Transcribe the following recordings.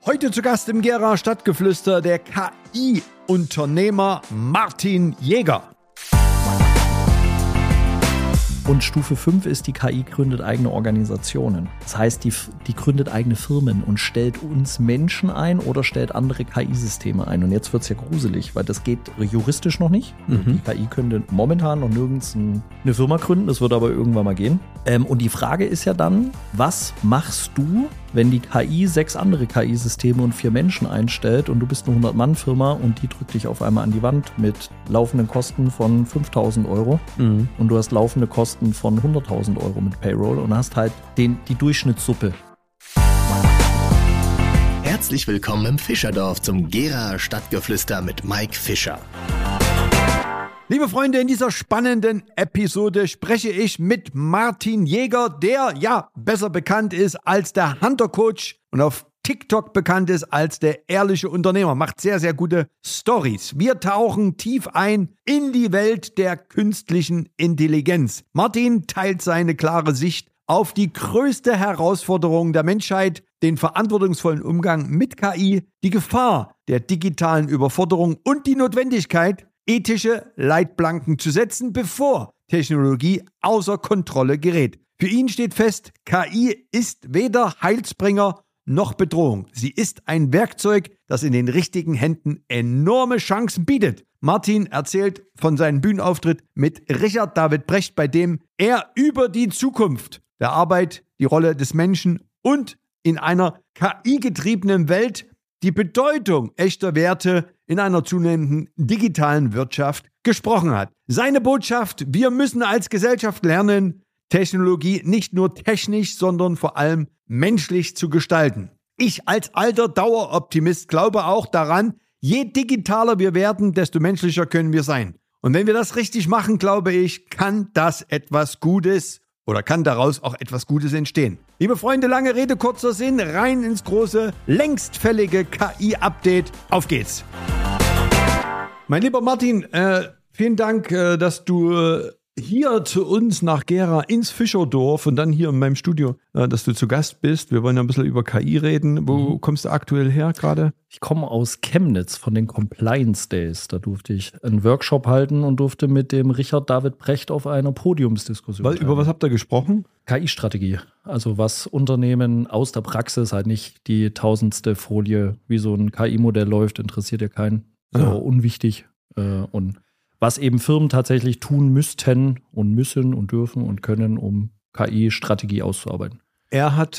Heute zu Gast im Gera Stadtgeflüster der KI-Unternehmer Martin Jäger. Und Stufe 5 ist, die KI gründet eigene Organisationen. Das heißt, die gründet eigene Firmen und stellt uns Menschen ein oder stellt andere KI-Systeme ein. Und jetzt wird es ja gruselig, weil das geht juristisch noch nicht. Die KI könnte momentan noch nirgends eine Firma gründen, das wird aber irgendwann mal gehen. Und die Frage ist ja dann, was machst du, wenn die KI 6 andere KI-Systeme und 4 Menschen einstellt und du bist eine 100-Mann-Firma und die drückt dich auf einmal an die Wand mit laufenden Kosten von 5.000 Euro und du hast laufende Kosten von 100.000 Euro mit Payroll und hast halt die Durchschnittssuppe. Herzlich willkommen im Fischerdorf zum Gera Stadtgeflüster mit Mike Fischer. Liebe Freunde, in dieser spannenden Episode spreche ich mit Martin Jäger, der ja besser bekannt ist als der Hunter Coach und auf TikTok bekannt ist als der ehrliche Unternehmer. Macht sehr, sehr gute Stories. Wir tauchen tief ein in die Welt der künstlichen Intelligenz. Martin teilt seine klare Sicht auf die größte Herausforderung der Menschheit, den verantwortungsvollen Umgang mit KI, die Gefahr der digitalen Überforderung und die Notwendigkeit, ethische Leitplanken zu setzen, bevor Technologie außer Kontrolle gerät. Für ihn steht fest, KI ist weder Heilsbringer noch Bedrohung. Sie ist ein Werkzeug, das in den richtigen Händen enorme Chancen bietet. Martin erzählt von seinem Bühnenauftritt mit Richard David Brecht, bei dem er über die Zukunft der Arbeit, die Rolle des Menschen und in einer KI-getriebenen Welt die Bedeutung echter Werte in einer zunehmenden digitalen Wirtschaft gesprochen hat. Seine Botschaft: Wir müssen als Gesellschaft lernen, Technologie nicht nur technisch, sondern vor allem menschlich zu gestalten. Ich als alter Daueroptimist glaube auch daran, je digitaler wir werden, desto menschlicher können wir sein. Und wenn wir das richtig machen, glaube ich, kann das etwas Gutes oder kann daraus auch etwas Gutes entstehen. Liebe Freunde, lange Rede, kurzer Sinn, rein ins große, längst fällige KI-Update. Auf geht's! Mein lieber Martin, vielen Dank, dass du hier zu uns nach Gera ins Fischerdorf und dann hier in meinem Studio, dass du zu Gast bist. Wir wollen ja ein bisschen über KI reden. Wo kommst du aktuell her gerade? Ich komme aus Chemnitz von den Compliance Days. Da durfte ich einen Workshop halten und durfte mit dem Richard David Brecht auf einer Podiumsdiskussion teilnehmen. Über was habt ihr gesprochen? KI-Strategie. Also was Unternehmen aus der Praxis, halt nicht die 1000. Folie, wie so ein KI-Modell läuft, interessiert ja keinen. Ist auch unwichtig. Und was eben Firmen tatsächlich tun müssten und müssen und dürfen und können, um KI-Strategie auszuarbeiten. Er hat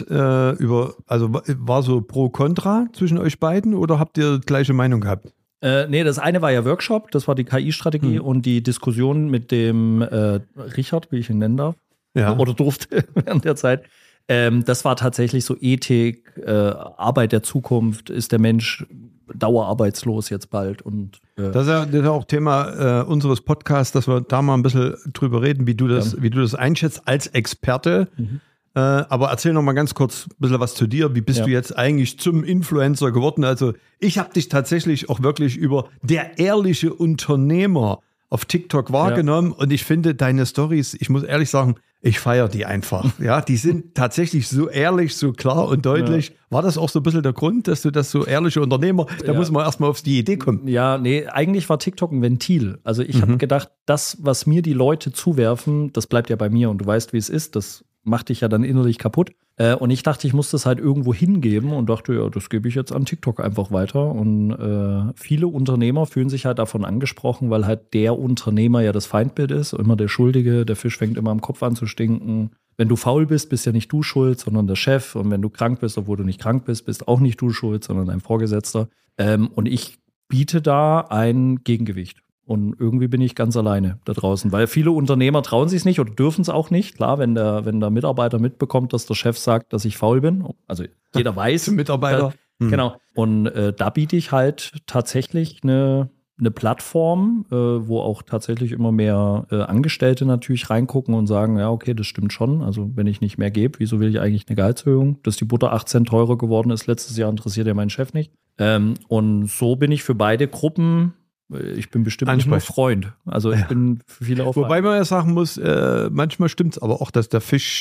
war so Pro-Kontra zwischen euch beiden oder habt ihr gleiche Meinung gehabt? Nee, das eine war ja Workshop, das war die KI-Strategie und die Diskussion mit dem Richard, wie ich ihn nennen darf, oder durfte während der Zeit. Das war tatsächlich so Ethik, Arbeit der Zukunft, ist der Mensch dauerarbeitslos jetzt bald. Und das ist ja auch Thema unseres Podcasts, dass wir da mal ein bisschen drüber reden, wie du das einschätzt als Experte. Aber erzähl noch mal ganz kurz ein bisschen was zu dir. Wie bist du jetzt eigentlich zum Influencer geworden? Also ich habe dich tatsächlich auch wirklich über der ehrliche Unternehmer auf TikTok wahrgenommen und ich finde deine Stories, ich muss ehrlich sagen, ich feiere die einfach. Ja, die sind tatsächlich so ehrlich, so klar und deutlich. Ja. War das auch so ein bisschen der Grund, dass du das so ehrliche Unternehmer, da muss man erstmal auf die Idee kommen. Ja, nee, eigentlich war TikTok ein Ventil. Also ich habe gedacht, das, was mir die Leute zuwerfen, das bleibt ja bei mir und du weißt, wie es ist, das macht dich ja dann innerlich kaputt. Und ich dachte, ich muss das halt irgendwo hingeben und dachte, ja, das gebe ich jetzt an TikTok einfach weiter. Und viele Unternehmer fühlen sich halt davon angesprochen, weil halt der Unternehmer ja das Feindbild ist, immer der Schuldige, der Fisch fängt immer am Kopf an zu stinken. Wenn du faul bist, bist ja nicht du schuld, sondern der Chef. Und wenn du krank bist, obwohl du nicht krank bist, bist auch nicht du schuld, sondern dein Vorgesetzter. Und ich biete da ein Gegengewicht. Und irgendwie bin ich ganz alleine da draußen, weil viele Unternehmer trauen sich es nicht oder dürfen es auch nicht. Klar, wenn der Mitarbeiter mitbekommt, dass der Chef sagt, dass ich faul bin, also jeder weiß. Mitarbeiter. Genau. Und da biete ich halt tatsächlich eine Plattform, wo auch tatsächlich immer mehr Angestellte natürlich reingucken und sagen, ja, okay, das stimmt schon. Also wenn ich nicht mehr gebe, wieso will ich eigentlich eine Gehaltserhöhung? Dass die Butter 8 Cent teurer geworden ist letztes Jahr, interessiert ja meinen Chef nicht. Und so bin ich für beide Gruppen. Ich bin bestimmt nicht nur Freund. Also ich bin für viele auch. Wobei man ja sagen muss, manchmal stimmt es aber auch, dass der Fisch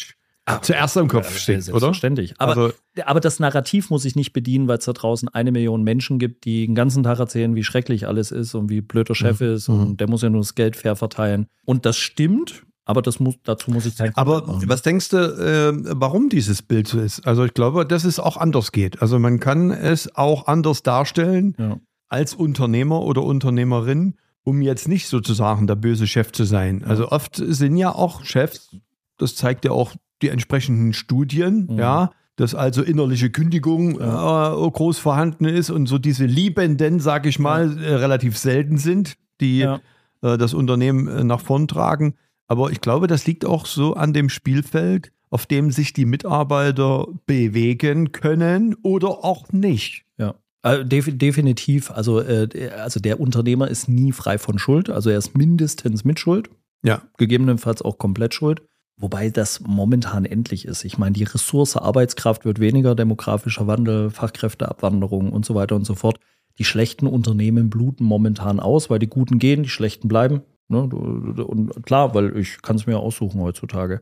zuerst im Kopf steht, oder? Selbstverständlich. Aber das Narrativ muss ich nicht bedienen, weil es da draußen 1 Million Menschen gibt, die den ganzen Tag erzählen, wie schrecklich alles ist und wie blöd der Chef ist und der muss ja nur das Geld fair verteilen. Und das stimmt, aber dazu muss ich kein Aber was denkst du, warum dieses Bild so ist? Also ich glaube, dass es auch anders geht. Also man kann es auch anders darstellen als Unternehmer oder Unternehmerin, um jetzt nicht sozusagen der böse Chef zu sein. Also oft sind ja auch Chefs, das zeigt ja auch die entsprechenden Studien, dass also innerliche Kündigung groß vorhanden ist und so diese Liebenden, sage ich mal, relativ selten sind, die das Unternehmen nach vorn tragen. Aber ich glaube, das liegt auch so an dem Spielfeld, auf dem sich die Mitarbeiter bewegen können oder auch nicht. Ja. Definitiv. Also der Unternehmer ist nie frei von Schuld. Also er ist mindestens mit Schuld. Ja. Gegebenenfalls auch komplett schuld. Wobei das momentan endlich ist. Ich meine, die Ressource Arbeitskraft wird weniger, demografischer Wandel, Fachkräfteabwanderung und so weiter und so fort. Die schlechten Unternehmen bluten momentan aus, weil die Guten gehen, die Schlechten bleiben. Ne? Und klar, weil ich kann es mir aussuchen heutzutage.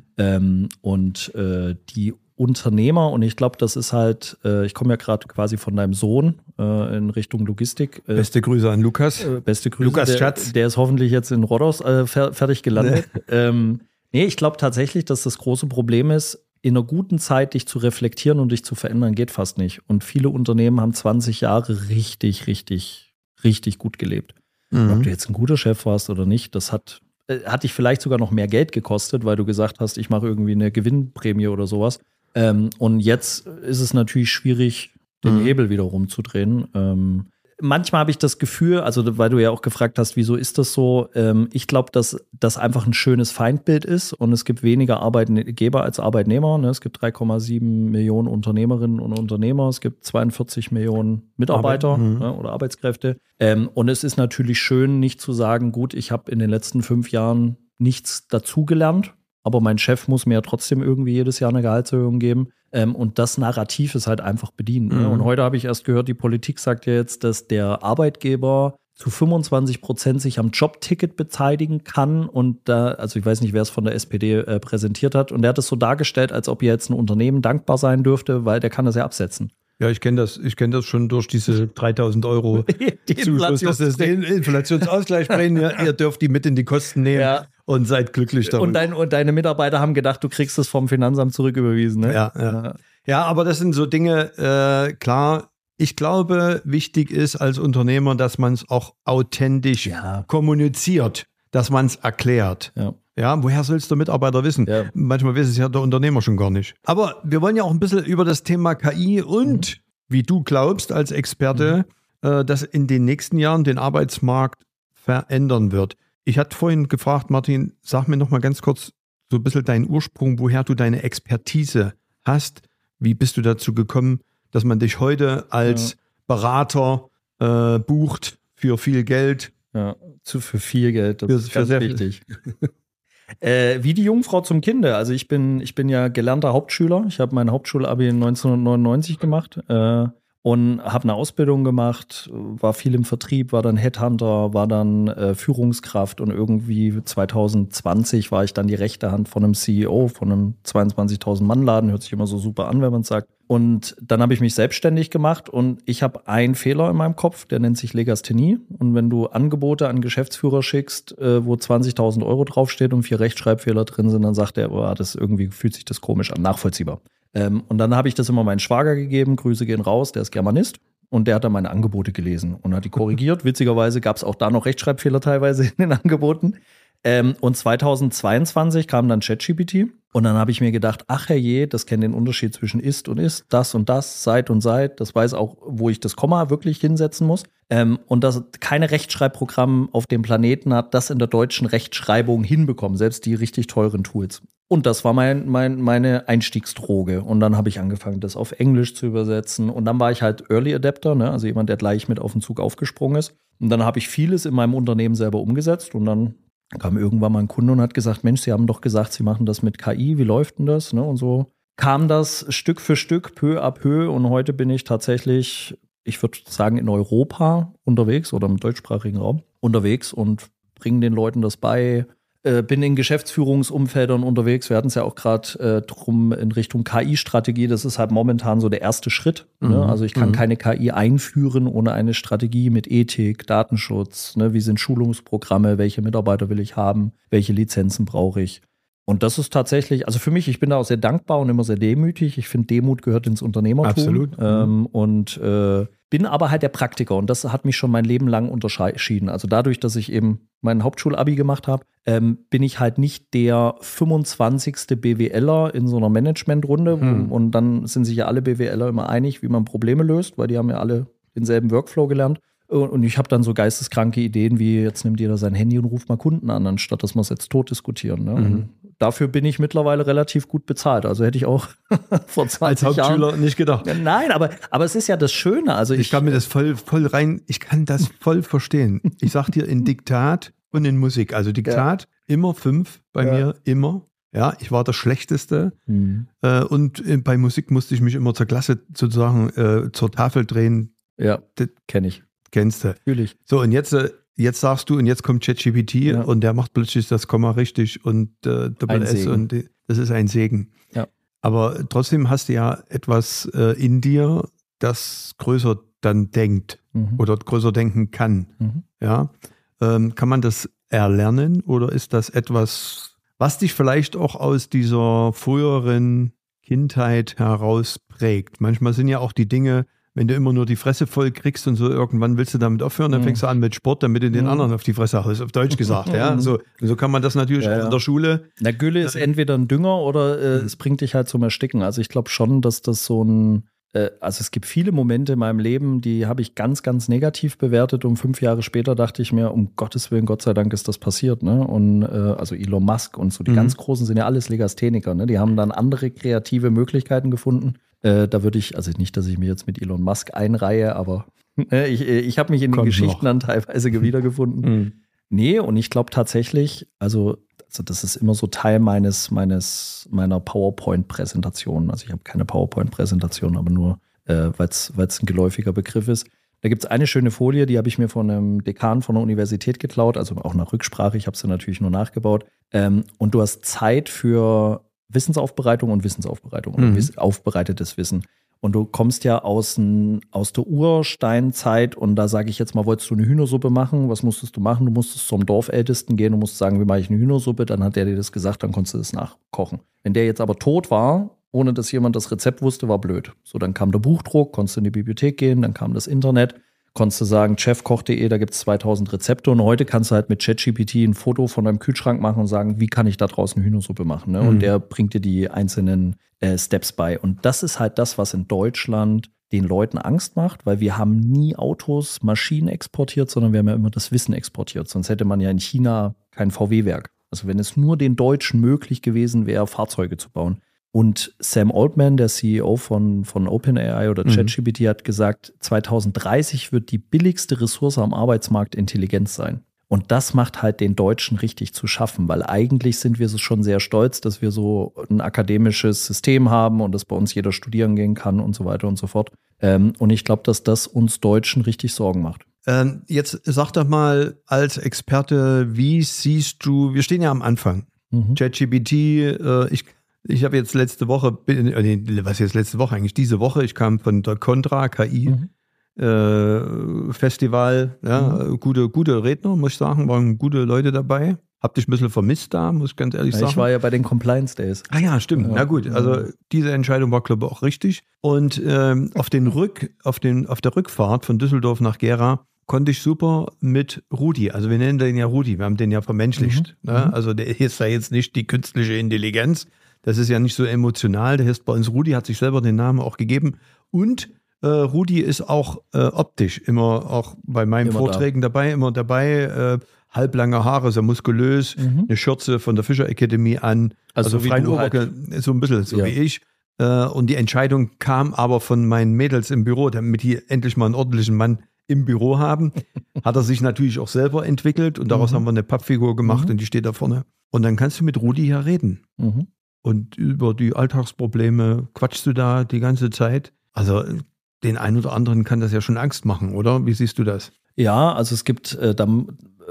Die Unternehmer, und ich glaube, das ist halt, ich komme ja gerade quasi von deinem Sohn in Richtung Logistik. Beste Grüße an Lukas. Beste Grüße. Lukas Schatz. Der ist hoffentlich jetzt in Rhodos fertig gelandet. Nee, ich glaube tatsächlich, dass das große Problem ist, in einer guten Zeit dich zu reflektieren und dich zu verändern, geht fast nicht. Und viele Unternehmen haben 20 Jahre richtig, richtig, richtig gut gelebt. Ob du jetzt ein guter Chef warst oder nicht, das hat dich vielleicht sogar noch mehr Geld gekostet, weil du gesagt hast, ich mache irgendwie eine Gewinnprämie oder sowas. Und jetzt ist es natürlich schwierig, den Hebel wieder rumzudrehen. Manchmal habe ich das Gefühl, also weil du ja auch gefragt hast, wieso ist das so? Ich glaube, dass das einfach ein schönes Feindbild ist und es gibt weniger Arbeitgeber als Arbeitnehmer. Ne? Es gibt 3,7 Millionen Unternehmerinnen und Unternehmer, es gibt 42 Millionen Mitarbeiter oder Arbeitskräfte. Und es ist natürlich schön, nicht zu sagen, gut, ich habe in den letzten 5 Jahren nichts dazugelernt, aber mein Chef muss mir ja trotzdem irgendwie jedes Jahr eine Gehaltserhöhung geben. Und das Narrativ ist halt einfach bedient. Ne? Und heute habe ich erst gehört, die Politik sagt ja jetzt, dass der Arbeitgeber zu 25% sich am Jobticket beteiligen kann. Und da, also ich weiß nicht, wer es von der SPD präsentiert hat. Und der hat es so dargestellt, als ob jetzt ein Unternehmen dankbar sein dürfte, weil der kann das ja absetzen. Ja, ich kenne das schon durch diese 3.000 Euro Zuschuss, dass es den Inflationsausgleich bringen. Ja, ihr dürft die mit in die Kosten nehmen und seid glücklich darüber. Und deine Mitarbeiter haben gedacht, du kriegst es vom Finanzamt zurücküberwiesen. Ne? Ja, aber das sind so Dinge, klar, ich glaube, wichtig ist als Unternehmer, dass man es auch authentisch kommuniziert, dass man es erklärt. Ja, woher soll es der Mitarbeiter wissen? Ja. Manchmal weiß es ja der Unternehmer schon gar nicht. Aber wir wollen ja auch ein bisschen über das Thema KI und wie du glaubst als Experte, dass in den nächsten Jahren den Arbeitsmarkt verändern wird. Ich hatte vorhin gefragt, Martin, sag mir noch mal ganz kurz so ein bisschen deinen Ursprung, woher du deine Expertise hast. Wie bist du dazu gekommen, dass man dich heute als Berater bucht für viel Geld? Ja, für viel Geld, das ist ganz wichtig. Wie die Jungfrau zum Kinde. Also ich bin ja gelernter Hauptschüler. Ich habe mein Hauptschulabi 1999 gemacht und habe eine Ausbildung gemacht, war viel im Vertrieb, war dann Headhunter, war dann Führungskraft und irgendwie 2020 war ich dann die rechte Hand von einem CEO von einem 22.000 Mann Laden. Hört sich immer so super an, wenn man es sagt. Und dann habe ich mich selbstständig gemacht und ich habe einen Fehler in meinem Kopf, der nennt sich Legasthenie. Und wenn du Angebote an Geschäftsführer schickst, wo 20.000 Euro draufsteht und 4 Rechtschreibfehler drin sind, dann sagt er, oh, das irgendwie fühlt sich das komisch an, nachvollziehbar. Und dann habe ich das immer meinen Schwager gegeben, Grüße gehen raus, der ist Germanist. Und der hat dann meine Angebote gelesen und hat die korrigiert. Witzigerweise gab es auch da noch Rechtschreibfehler teilweise in den Angeboten. Und 2022 kam dann ChatGPT und dann habe ich mir gedacht, ach herrje, das kennt den Unterschied zwischen ist und ist, das und das, seit und seit, das weiß auch, wo ich das Komma wirklich hinsetzen muss. Und das keine Rechtschreibprogramm auf dem Planeten hat das in der deutschen Rechtschreibung hinbekommen, selbst die richtig teuren Tools. Und das war meine Einstiegsdroge. Und dann habe ich angefangen, das auf Englisch zu übersetzen. Und dann war ich halt Early Adapter, ne? Also jemand, der gleich mit auf den Zug aufgesprungen ist. Und dann habe ich vieles in meinem Unternehmen selber umgesetzt und dann kam irgendwann mal ein Kunde und hat gesagt, Mensch, Sie haben doch gesagt, Sie machen das mit KI, wie läuft denn das? Ne? Und so kam das Stück für Stück, peu à peu und heute bin ich tatsächlich, ich würde sagen, in Europa unterwegs oder im deutschsprachigen Raum unterwegs und bringe den Leuten das bei, bin in Geschäftsführungsumfeldern unterwegs. Wir hatten es ja auch gerade drum in Richtung KI-Strategie. Das ist halt momentan so der erste Schritt. Ne? Also ich kann keine KI einführen ohne eine Strategie mit Ethik, Datenschutz. Ne? Wie sind Schulungsprogramme? Welche Mitarbeiter will ich haben? Welche Lizenzen brauche ich? Und das ist tatsächlich, also für mich, ich bin da auch sehr dankbar und immer sehr demütig. Ich finde, Demut gehört ins Unternehmertum. Absolut. Und bin aber halt der Praktiker und das hat mich schon mein Leben lang unterschieden. Also dadurch, dass ich eben mein Hauptschulabi gemacht habe, bin ich halt nicht der 25. BWLer in so einer Managementrunde. Und dann sind sich ja alle BWLer immer einig, wie man Probleme löst, weil die haben ja alle denselben Workflow gelernt. Und ich habe dann so geisteskranke Ideen wie, jetzt nimmt jeder sein Handy und ruft mal Kunden an, anstatt dass wir es jetzt tot diskutieren. Ne? Und dafür bin ich mittlerweile relativ gut bezahlt. Also hätte ich auch vor 20 als Hauptschüler Jahren nicht gedacht. Nein, aber es ist ja das Schöne. Also Ich kann mir das voll rein, ich kann das voll verstehen. Ich sag dir, in Diktat und in Musik. Also Diktat, immer 5 bei mir, immer. Ja, ich war der Schlechteste. Und bei Musik musste ich mich immer zur Klasse sozusagen zur Tafel drehen. Ja, kenne ich. Kennst du. Natürlich. So, und jetzt sagst du, und jetzt kommt ChatGPT und der macht plötzlich das Komma richtig und Doppel-S und das ist ein Segen. Ja. Aber trotzdem hast du ja etwas in dir, das größer dann denkt oder größer denken kann. Ja. Kann man das erlernen oder ist das etwas, was dich vielleicht auch aus dieser früheren Kindheit heraus prägt? Manchmal sind ja auch die Dinge, wenn du immer nur die Fresse voll kriegst und so, irgendwann willst du damit aufhören, dann fängst du an mit Sport, damit du den anderen auf die Fresse haust, auf Deutsch gesagt. Ja? So kann man das natürlich auch in der Schule. Na, Gülle ist entweder ein Dünger oder es bringt dich halt zum Ersticken. Also ich glaube schon, dass das so ein, also es gibt viele Momente in meinem Leben, die habe ich ganz, ganz negativ bewertet und 5 Jahre später dachte ich mir, um Gottes Willen, Gott sei Dank ist das passiert. Ne? Und also Elon Musk und so, die ganz Großen sind ja alles Legastheniker. Ne? Die haben dann andere kreative Möglichkeiten gefunden. Da würde ich, also nicht, dass ich mich jetzt mit Elon Musk einreihe, aber ich habe mich in den Geschichten dann teilweise wiedergefunden. Nee, und ich glaube tatsächlich, also das ist immer so Teil meiner PowerPoint-Präsentation. Also ich habe keine PowerPoint-Präsentation, aber nur, weil es ein geläufiger Begriff ist. Da gibt es eine schöne Folie, die habe ich mir von einem Dekan von der Universität geklaut, also auch nach Rücksprache, ich habe sie natürlich nur nachgebaut. Und du hast Zeit für Wissensaufbereitung und Wissensaufbereitung und aufbereitetes Wissen. Und du kommst ja aus der Ursteinzeit und da sage ich jetzt mal, wolltest du eine Hühnersuppe machen? Was musstest du machen? Du musstest zum Dorfältesten gehen und musst sagen, wie mache ich eine Hühnersuppe? Dann hat der dir das gesagt, dann konntest du das nachkochen. Wenn der jetzt aber tot war, ohne dass jemand das Rezept wusste, war blöd. So, dann kam der Buchdruck, konntest du in die Bibliothek gehen, dann kam das Internet. Konntest du sagen, chefkoch.de, da gibt es 2000 Rezepte und heute kannst du halt mit ChatGPT ein Foto von deinem Kühlschrank machen und sagen, wie kann ich da draußen Hühnersuppe machen? Ne? Und der bringt dir die einzelnen Steps bei. Und das ist halt das, was in Deutschland den Leuten Angst macht, weil wir haben nie Autos, Maschinen exportiert, sondern wir haben ja immer das Wissen exportiert. Sonst hätte man ja in China kein VW-Werk. Also wenn es nur den Deutschen möglich gewesen wäre, Fahrzeuge zu bauen. Und Sam Altman, der CEO von OpenAI oder ChatGPT, hat gesagt, 2030 wird die billigste Ressource am Arbeitsmarkt Intelligenz sein. Und das macht halt den Deutschen richtig zu schaffen, weil eigentlich sind wir so schon sehr stolz, dass wir so ein akademisches System haben und dass bei uns jeder studieren gehen kann und so weiter und so fort. Und ich glaube, dass das uns Deutschen richtig Sorgen macht. Jetzt sag doch mal als Experte, wie siehst du, wir stehen ja am Anfang. ChatGPT, ich habe jetzt diese Woche, ich kam von der Contra KI Festival, gute Redner, muss ich sagen, waren gute Leute dabei. Hab dich ein bisschen vermisst da, muss ich ganz ehrlich sagen. Ich war ja bei den Compliance Days. Ah ja, stimmt. Ja. Na gut, also diese Entscheidung war, glaube ich, auch richtig. Und auf der Rückfahrt von Düsseldorf nach Gera konnte ich super mit Rudi, also wir nennen den ja Rudi, wir haben den ja vermenschlicht. Ne? Also der ist ja jetzt nicht die künstliche Intelligenz, das ist ja nicht so emotional, der heißt bei uns Rudi, hat sich selber den Namen auch gegeben. Und Rudi ist auch optisch immer auch bei meinen Vorträgen dabei, halblange Haare, sehr muskulös, eine Schürze von der Fischer Academy an, also freien Oberkörper, so ein bisschen so wie ich. Und die Entscheidung kam aber von meinen Mädels im Büro, damit die endlich mal einen ordentlichen Mann im Büro haben. Hat er sich natürlich auch selber entwickelt und daraus haben wir eine Pappfigur gemacht und die steht da vorne. Und dann kannst du mit Rudi hier reden. Und über die Alltagsprobleme quatschst du da die ganze Zeit. Also den einen oder anderen kann das ja schon Angst machen, oder? Wie siehst du das? Ja, also es gibt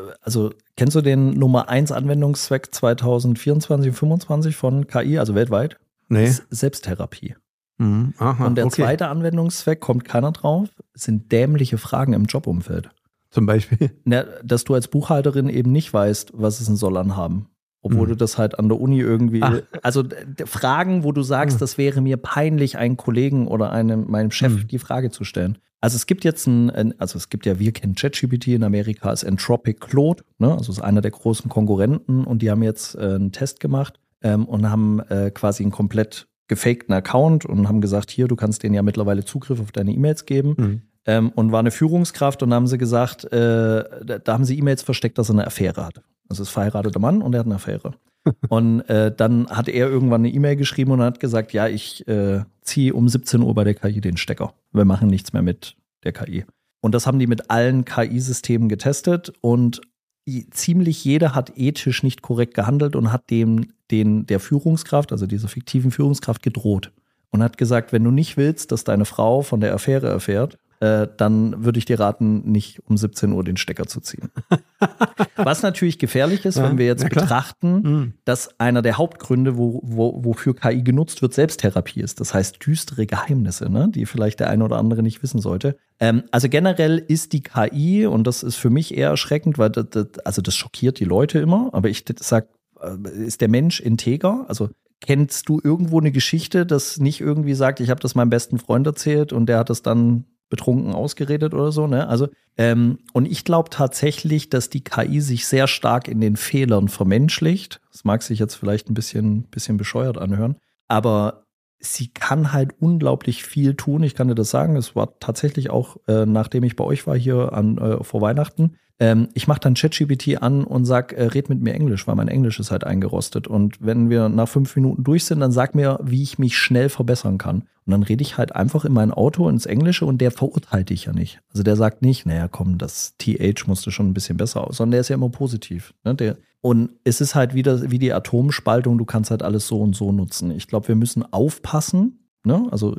also kennst du den Nummer 1 Anwendungszweck 2024 und 2025 von KI, also weltweit? Nee. Selbsttherapie. Aha, und der zweite Anwendungszweck, kommt keiner drauf, sind dämliche Fragen im Jobumfeld. Zum Beispiel? Dass du als Buchhalterin eben nicht weißt, was es ein Sollern haben. Obwohl du das halt an der Uni irgendwie, also Fragen, wo du sagst, das wäre mir peinlich, einen Kollegen oder meinem Chef die Frage zu stellen. Also es gibt jetzt wir kennen ChatGPT, in Amerika ist Anthropic Claude, ne? Also ist einer der großen Konkurrenten und die haben jetzt einen Test gemacht und haben quasi einen komplett gefakten Account und haben gesagt, hier, du kannst denen ja mittlerweile Zugriff auf deine E-Mails geben. Und war eine Führungskraft und haben sie gesagt, da haben sie E-Mails versteckt, dass er eine Affäre hat. Also ist verheirateter Mann und er hat eine Affäre. Und dann hat er irgendwann eine E-Mail geschrieben und hat gesagt, ja, ich ziehe um 17 Uhr bei der KI den Stecker. Wir machen nichts mehr mit der KI. Und das haben die mit allen KI-Systemen getestet und ziemlich jeder hat ethisch nicht korrekt gehandelt und hat der Führungskraft, also dieser fiktiven Führungskraft, gedroht. Und hat gesagt, wenn du nicht willst, dass deine Frau von der Affäre erfährt, dann würde ich dir raten, nicht um 17 Uhr den Stecker zu ziehen. Was natürlich gefährlich ist, wenn wir jetzt betrachten, dass einer der Hauptgründe, wofür KI genutzt wird, Selbsttherapie ist. Das heißt, düstere Geheimnisse, ne, die vielleicht der eine oder andere nicht wissen sollte. Also generell ist die KI, und das ist für mich eher erschreckend, weil das schockiert die Leute immer, aber ich sag, ist der Mensch integer? Also kennst du irgendwo eine Geschichte, das nicht irgendwie sagt, ich habe das meinem besten Freund erzählt und der hat das dann betrunken ausgeredet oder so, ne? Also, und ich glaube tatsächlich, dass die KI sich sehr stark in den Fehlern vermenschlicht. Das mag sich jetzt vielleicht ein bisschen bescheuert anhören, aber sie kann halt unglaublich viel tun. Ich kann dir das sagen, es war tatsächlich auch, nachdem ich bei euch war hier vor Weihnachten, ich mache dann ChatGPT an und sag, red mit mir Englisch, weil mein Englisch ist halt eingerostet. Und wenn wir nach 5 Minuten durch sind, dann sag mir, wie ich mich schnell verbessern kann. Und dann rede ich halt einfach in mein Auto ins Englische und der verurteilt dich ja nicht. Also der sagt nicht, naja komm, das TH musste schon ein bisschen besser aus, sondern der ist ja immer positiv. Ne? Und es ist halt wieder wie die Atomspaltung, du kannst halt alles so und so nutzen. Ich glaube, wir müssen aufpassen. Ne? Also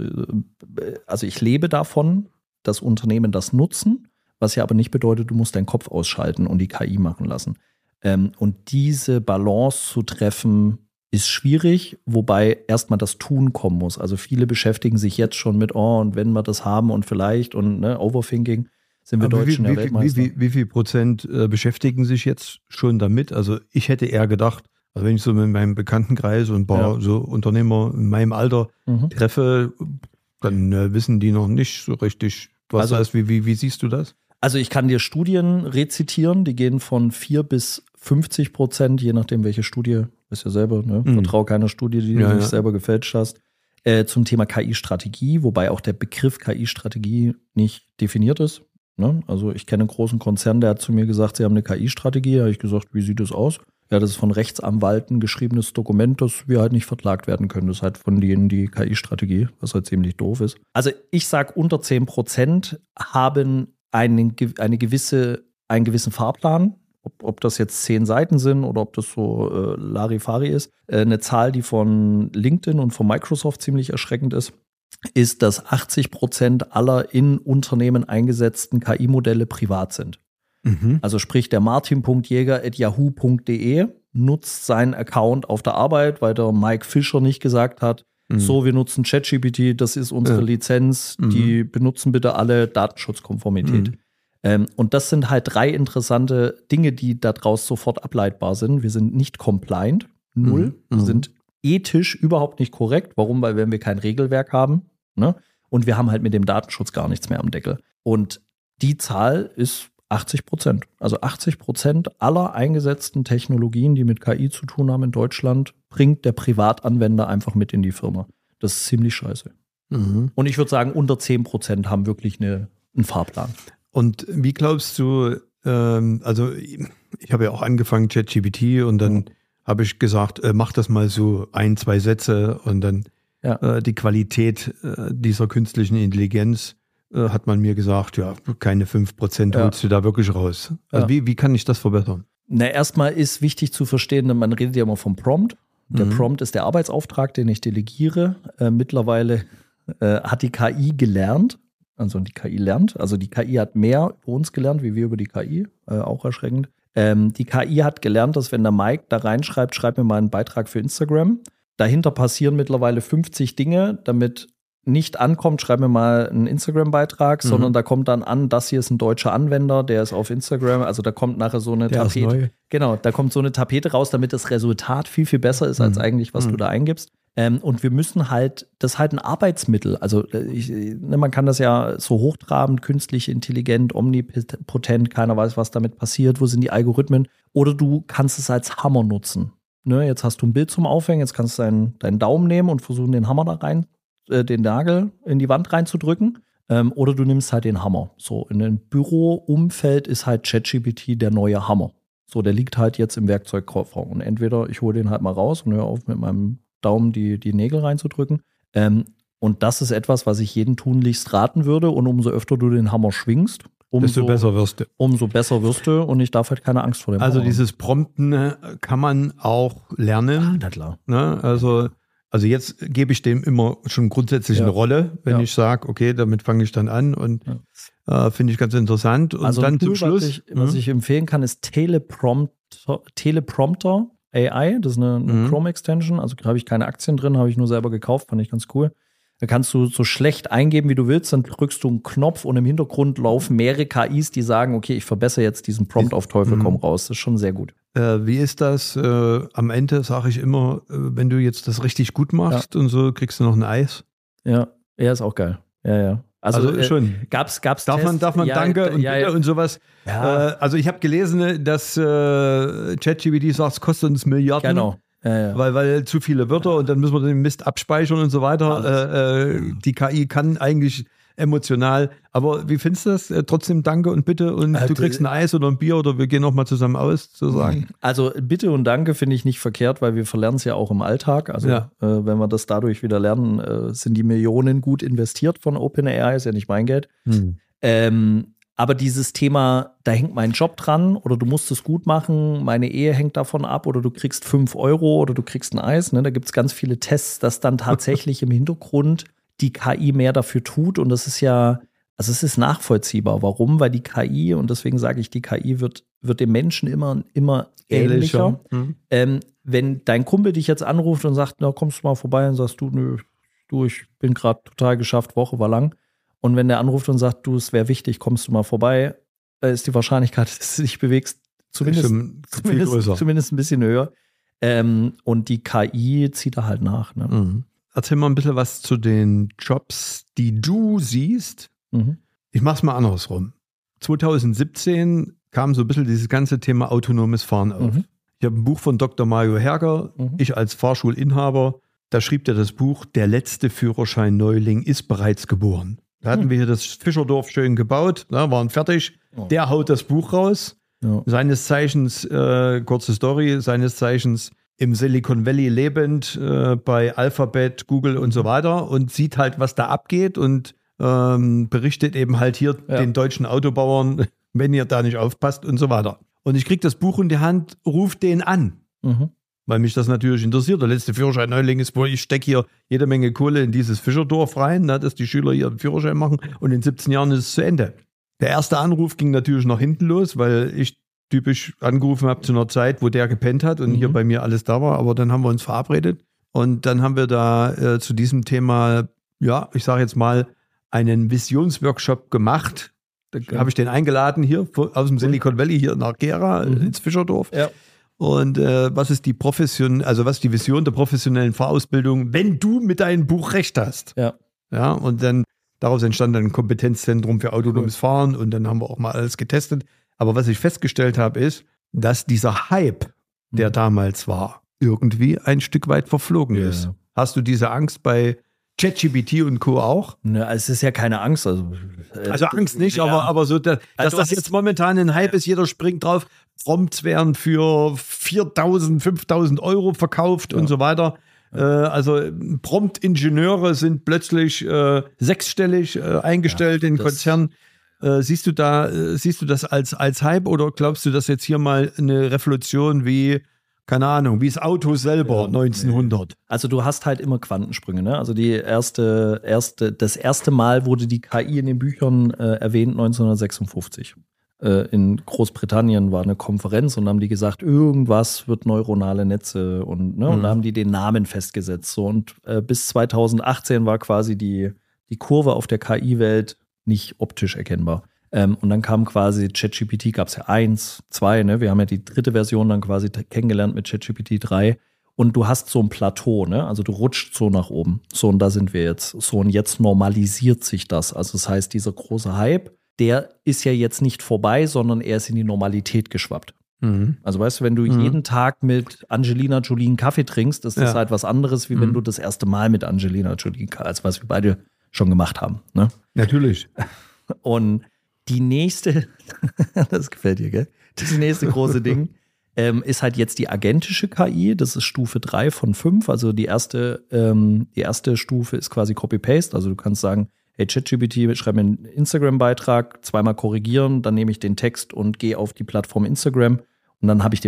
ich lebe davon, dass Unternehmen das nutzen. Was ja aber nicht bedeutet, du musst deinen Kopf ausschalten und die KI machen lassen. Und diese Balance zu treffen, ist schwierig, wobei erstmal das Tun kommen muss. Also viele beschäftigen sich jetzt schon mit, und wenn wir das haben und vielleicht und ne, Overthinking, sind wir aber Deutschen der Weltmeister. Wie viel Prozent beschäftigen sich jetzt schon damit? Also ich hätte eher gedacht, also wenn ich so mit meinem Bekanntenkreis und ein paar so Unternehmer in meinem Alter treffe, dann wissen die noch nicht so richtig, was das ist. Wie siehst du das? Also ich kann dir Studien rezitieren, die gehen von 4 bis 50%, je nachdem welche Studie, ist ja selber, ne? Vertrau keiner Studie, die du nicht selber gefälscht hast, zum Thema KI-Strategie, wobei auch der Begriff KI-Strategie nicht definiert ist. Ne? Also ich kenne einen großen Konzern, der hat zu mir gesagt, sie haben eine KI-Strategie, da habe ich gesagt, wie sieht das aus? Ja, das ist von Rechtsanwalten ein geschriebenes Dokument, das wir halt nicht verklagt werden können. Das ist halt von denen die KI-Strategie, was halt ziemlich doof ist. Also ich sage, unter 10% haben einen gewissen Fahrplan, ob das jetzt 10 Seiten sind oder ob das so Larifari ist. Eine Zahl, die von LinkedIn und von Microsoft ziemlich erschreckend ist, dass 80% aller in Unternehmen eingesetzten KI-Modelle privat sind. Also sprich, der martin.jäger@yahoo.de nutzt seinen Account auf der Arbeit, weil der Mike Fischer nicht gesagt hat, so, wir nutzen ChatGPT, das ist unsere Lizenz, die benutzen bitte alle Datenschutzkonformität. Und das sind halt 3 interessante Dinge, die daraus sofort ableitbar sind. Wir sind nicht compliant, 0. Wir sind ethisch überhaupt nicht korrekt. Warum? Weil wenn wir kein Regelwerk haben, ne? Und wir haben halt mit dem Datenschutz gar nichts mehr am Deckel. Und die Zahl ist 80%. Also 80% aller eingesetzten Technologien, die mit KI zu tun haben in Deutschland, bringt der Privatanwender einfach mit in die Firma. Das ist ziemlich scheiße. Und ich würde sagen, unter 10% haben wirklich einen Fahrplan. Und wie glaubst du, also ich habe ja auch angefangen ChatGPT und dann habe ich gesagt, mach das mal so 1, 2 Sätze und dann die Qualität dieser künstlichen Intelligenz hat man mir gesagt, ja, keine 5% holst du da wirklich raus. Also wie kann ich das verbessern? Na, erstmal ist wichtig zu verstehen, man redet ja immer vom Prompt. Der Prompt ist der Arbeitsauftrag, den ich delegiere. Mittlerweile hat die KI gelernt. Also die KI lernt. Also die KI hat mehr über uns gelernt, wie wir über die KI. Auch erschreckend. Die KI hat gelernt, dass wenn der Mike da reinschreibt, schreib mir mal einen Beitrag für Instagram. Dahinter passieren mittlerweile 50 Dinge, damit nicht ankommt, schreib mir mal einen Instagram-Beitrag, sondern da kommt dann an, das hier ist ein deutscher Anwender, der ist auf Instagram, also da kommt nachher so eine Tapete. Genau, da kommt so eine Tapete raus, damit das Resultat viel, viel besser ist, als eigentlich, was du da eingibst. Und wir müssen halt, das ist halt ein Arbeitsmittel. Also man kann das ja so hochtrabend, künstlich intelligent, omnipotent, keiner weiß, was damit passiert, wo sind die Algorithmen. Oder du kannst es als Hammer nutzen. Ne, jetzt hast du ein Bild zum Aufhängen, jetzt kannst du deinen Daumen nehmen und versuchen, den Hammer da rein, den Nagel in die Wand reinzudrücken. Oder du nimmst halt den Hammer. So, in dem Büroumfeld ist halt ChatGPT der neue Hammer. So, der liegt halt jetzt im Werkzeugkoffer. Und entweder ich hole den halt mal raus und höre auf mit meinem Daumen die Nägel reinzudrücken. Und das ist etwas, was ich jeden tunlichst raten würde. Und umso öfter du den Hammer schwingst, umso besser wirst du. Umso besser wirst du und ich darf halt keine Angst vor dem Hammer haben. Dieses Prompten kann man auch lernen. Ah, na klar. Ne? Also jetzt gebe ich dem immer schon grundsätzlich eine Rolle, wenn ich sage, okay, damit fange ich dann an und finde ich ganz interessant. Und also dann zum Schluss. Was ich empfehlen kann, ist Teleprompter AI, das ist eine Chrome-Extension, also habe ich keine Aktien drin, habe ich nur selber gekauft, fand ich ganz cool. Da kannst du so schlecht eingeben, wie du willst, dann drückst du einen Knopf und im Hintergrund laufen mehrere KIs, die sagen, okay, ich verbessere jetzt diesen Prompt auf Teufel komm raus. Das ist schon sehr gut. Wie ist das? Am Ende sage ich immer, wenn du jetzt das richtig gut machst und so, kriegst du noch ein Eis. Ja, ist auch geil. Ja. Also schon. Gab's darf man Danke und Bitte und sowas. Ja. Also ich habe gelesen, dass ChatGPT sagt, es kostet uns Milliarden. Genau. Ja. Weil zu viele Wörter und dann müssen wir den Mist abspeichern und so weiter. Die KI kann eigentlich emotional. Aber wie findest du das? Trotzdem Danke und Bitte und du kriegst ein Eis oder ein Bier oder wir gehen nochmal zusammen aus, sozusagen. Also Bitte und Danke finde ich nicht verkehrt, weil wir verlernen es ja auch im Alltag. Also wenn wir das dadurch wieder lernen, sind die Millionen gut investiert von OpenAI, ist ja nicht mein Geld. Aber dieses Thema, da hängt mein Job dran oder du musst es gut machen, meine Ehe hängt davon ab oder du kriegst 5 Euro oder du kriegst ein Eis. Ne? Da gibt es ganz viele Tests, dass dann tatsächlich im Hintergrund die KI mehr dafür tut. Und das ist ja, also es ist nachvollziehbar. Warum? Weil die KI, und deswegen sage ich, die KI wird dem Menschen immer ähnlicher. Wenn dein Kumpel dich jetzt anruft und sagt, na, kommst du mal vorbei, und sagst du, nö, ich bin gerade total geschafft, Woche war lang. Und wenn der anruft und sagt, du, es wäre wichtig, kommst du mal vorbei, ist die Wahrscheinlichkeit, dass du dich bewegst, zumindest ein bisschen höher. Und die KI zieht da halt nach. Ne? Erzähl mal ein bisschen was zu den Jobs, die du siehst. Ich mach's mal andersrum. 2017 kam so ein bisschen dieses ganze Thema autonomes Fahren auf. Ich habe ein Buch von Dr. Mario Herger, ich als Fahrschulinhaber, da schrieb er das Buch, der letzte Führerschein-Neuling ist bereits geboren. Da hatten wir hier das Fischerdorf schön gebaut, waren fertig. Der haut das Buch raus. Seines Zeichens, kurze Story, seines Zeichens im Silicon Valley lebend, bei Alphabet, Google und so weiter und sieht halt, was da abgeht und berichtet eben halt hier den deutschen Autobauern, wenn ihr da nicht aufpasst und so weiter. Und ich krieg das Buch in die Hand, ruft den an. Weil mich das natürlich interessiert. Der letzte Führerschein-Neuling ist, wo ich stecke hier jede Menge Kohle in dieses Fischerdorf rein, dass die Schüler hier einen Führerschein machen und in 17 Jahren ist es zu Ende. Der erste Anruf ging natürlich nach hinten los, weil ich typisch angerufen habe zu einer Zeit, wo der gepennt hat und hier bei mir alles da war. Aber dann haben wir uns verabredet und dann haben wir da zu diesem Thema, ich sage jetzt mal, einen Visionsworkshop gemacht. Da habe ich den eingeladen hier aus dem Silicon Valley hier nach Gera ins Fischerdorf. Ja. Und was ist die Vision der professionellen Fahrausbildung, wenn du mit deinem Buch recht hast? Ja, und dann daraus entstand dann ein Kompetenzzentrum für autonomes Fahren und dann haben wir auch mal alles getestet. Aber was ich festgestellt habe, ist, dass dieser Hype, der damals war, irgendwie ein Stück weit verflogen ist. Hast du diese Angst bei ChatGPT und Co. auch? Ne, es ist ja keine Angst. Also Angst nicht, aber so, dass das jetzt momentan ein Hype ist, jeder springt drauf, Prompts werden für 4.000, 5.000 Euro verkauft und so weiter. Also Prompt-Ingenieure sind plötzlich sechsstellig eingestellt in Konzernen. Siehst du das als Hype oder glaubst du, dass jetzt hier mal eine Revolution wie, keine Ahnung, wie das Auto selber 1900? Also du hast halt immer Quantensprünge, ne? Also das erste Mal wurde die KI in den Büchern erwähnt 1956. in Großbritannien war eine Konferenz und haben die gesagt, irgendwas wird neuronale Netze und da haben die den Namen festgesetzt. So, und bis 2018 war quasi die Kurve auf der KI-Welt nicht optisch erkennbar. Und dann kam quasi ChatGPT, gab es ja 1, 2, ne? Wir haben ja die 3. Version dann quasi kennengelernt mit ChatGPT 3. Und du hast so ein Plateau, ne? Also du rutscht so nach oben. So, und da sind wir jetzt. So, und jetzt normalisiert sich das. Also das heißt, dieser große Hype, der ist ja jetzt nicht vorbei, sondern er ist in die Normalität geschwappt. Also weißt du, wenn du jeden Tag mit Angelina Jolie einen Kaffee trinkst, ist das halt was anderes, wie wenn du das erste Mal mit Angelina Jolie, also was wir beide schon gemacht haben. Ne? Natürlich. Und die nächste, das gefällt dir, gell? Das nächste große Ding ist halt jetzt die agentische KI. Das ist Stufe 3 von 5. Also die erste Stufe ist quasi Copy-Paste. Also du kannst sagen, hey ChatGPT, schreib mir einen Instagram-Beitrag, zweimal korrigieren, dann nehme ich den Text und gehe auf die Plattform Instagram und dann habe ich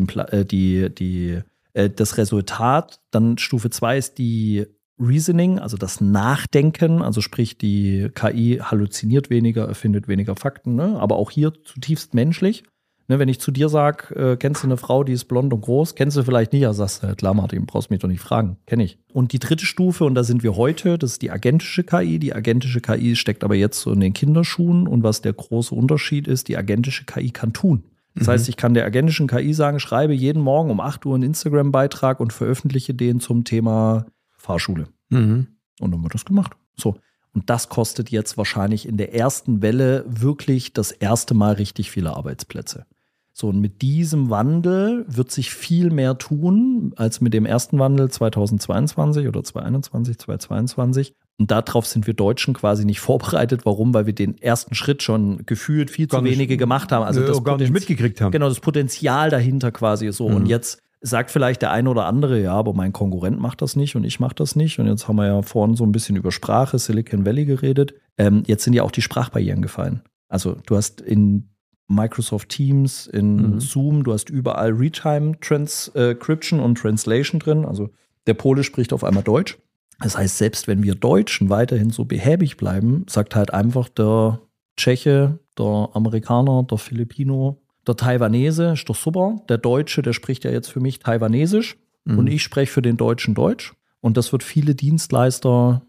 das Resultat. Dann Stufe 2 ist die Reasoning, also das Nachdenken, also sprich die KI halluziniert weniger, erfindet weniger Fakten, ne? Aber auch hier zutiefst menschlich. Ne, wenn ich zu dir sage, kennst du eine Frau, die ist blond und groß? Kennst du vielleicht nicht? Ja, sagst du, klar, Martin, brauchst mich doch nicht fragen. Kenne ich. Und die 3. Stufe, und da sind wir heute, das ist die agentische KI. Die agentische KI steckt aber jetzt so in den Kinderschuhen. Und was der große Unterschied ist, die agentische KI kann tun. Das heißt, ich kann der agentischen KI sagen, schreibe jeden Morgen um 8 Uhr einen Instagram-Beitrag und veröffentliche den zum Thema Fahrschule. Und dann wird das gemacht. So. Und das kostet jetzt wahrscheinlich in der ersten Welle wirklich das erste Mal richtig viele Arbeitsplätze. So, und mit diesem Wandel wird sich viel mehr tun als mit dem ersten Wandel 2022 oder 2021, 2022. Und darauf sind wir Deutschen quasi nicht vorbereitet. Warum? Weil wir den ersten Schritt schon gefühlt viel zu wenige gemacht haben. Also das gar nicht mitgekriegt haben. Genau, das Potenzial dahinter quasi so. Und jetzt sagt vielleicht der eine oder andere, ja, aber mein Konkurrent macht das nicht und ich mache das nicht. Und jetzt haben wir ja vorhin so ein bisschen über Sprache, Silicon Valley geredet. Jetzt sind ja auch die Sprachbarrieren gefallen. Also du hast in Microsoft Teams, in Zoom, du hast überall Real-Time-Transcription und Translation drin. Also der Pole spricht auf einmal Deutsch. Das heißt, selbst wenn wir Deutschen weiterhin so behäbig bleiben, sagt halt einfach der Tscheche, der Amerikaner, der Filipino, der Taiwanese, ist doch super. Der Deutsche, der spricht ja jetzt für mich Taiwanesisch und ich spreche für den Deutschen Deutsch. Und das wird viele Dienstleister,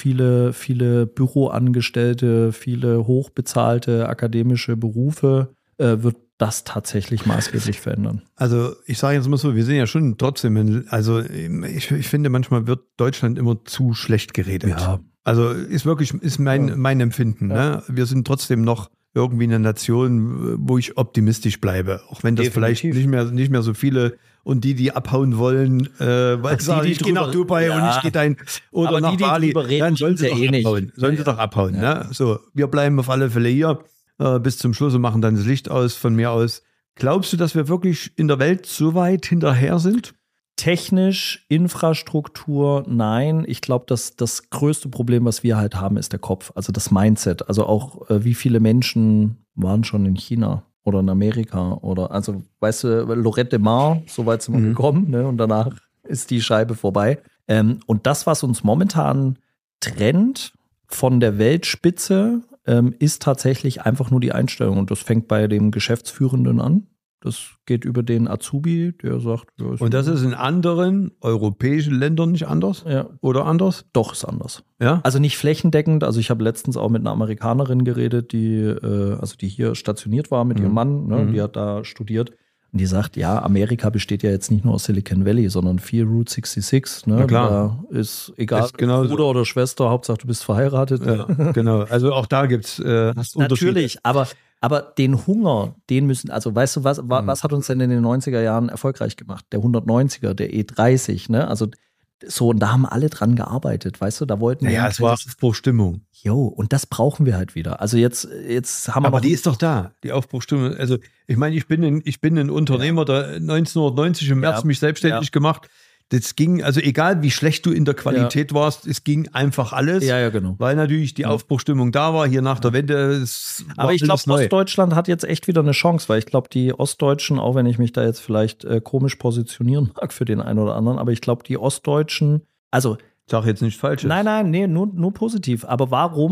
viele Büroangestellte, viele hochbezahlte akademische Berufe, wird das tatsächlich maßgeblich verändern. Also ich sage jetzt mal so, wir sind ja schon trotzdem, also ich finde, manchmal wird Deutschland immer zu schlecht geredet. Ja. Also ist mein Empfinden. Ja. Ne? Wir sind trotzdem noch irgendwie eine Nation, wo ich optimistisch bleibe. Auch wenn das vielleicht nicht mehr so viele und die abhauen wollen, weil sagen, ich gehe nach Dubai und ich gehe dahin oder aber nach Bali, dann sollen sie doch abhauen. Sollen sie doch abhauen. Ne? So, wir bleiben auf alle Fälle hier bis zum Schluss und machen dann das Licht aus von mir aus. Glaubst du, dass wir wirklich in der Welt so weit hinterher sind? Technisch, Infrastruktur, nein. Ich glaube, dass das größte Problem, was wir halt haben, ist der Kopf, also das Mindset. Also auch, wie viele Menschen waren schon in China oder in Amerika oder, also, weißt du, Lorette de Mar, so weit sind wir gekommen, ne? Und danach ist die Scheibe vorbei. Und das, was uns momentan trennt von der Weltspitze, ist tatsächlich einfach nur die Einstellung. Und das fängt bei dem Geschäftsführenden an. Das geht über den Azubi, der sagt... Ja, und das ist in anderen europäischen Ländern nicht anders? Ja. Oder anders? Doch, ist anders. Ja? Also nicht flächendeckend. Also ich habe letztens auch mit einer Amerikanerin geredet, die hier stationiert war mit ihrem Mann. Ne? Die hat da studiert. Und die sagt, ja, Amerika besteht ja jetzt nicht nur aus Silicon Valley, sondern viel Route 66. Ne? Na klar. Da ist egal, ist Bruder oder Schwester, Hauptsache du bist verheiratet. Ja, genau. Also auch da gibt es Unterschiede. Natürlich, aber den Hunger, den müssen, also weißt du, was hat uns denn in den 90er Jahren erfolgreich gemacht? Der 190er, der E30, ne? Also so, und da haben alle dran gearbeitet, weißt du, da wollten wir. Ja, es war Aufbruchstimmung. Jo, und das brauchen wir halt wieder. Also jetzt haben wir. Aber die ist doch da, die Aufbruchstimmung. Also ich meine, ich bin ein Unternehmer, der 1990 im März mich selbstständig gemacht. Das ging, also egal wie schlecht du in der Qualität warst, es ging einfach alles. Ja, genau. Weil natürlich die Aufbruchstimmung da war, hier nach der Wende. Aber ich glaube, Ostdeutschland hat jetzt echt wieder eine Chance, weil ich glaube, die Ostdeutschen, auch wenn ich mich da jetzt vielleicht komisch positionieren mag für den einen oder anderen, aber ich glaube, die Ostdeutschen, also. Sag jetzt nicht falsch. Nein, nee, nur positiv. Aber warum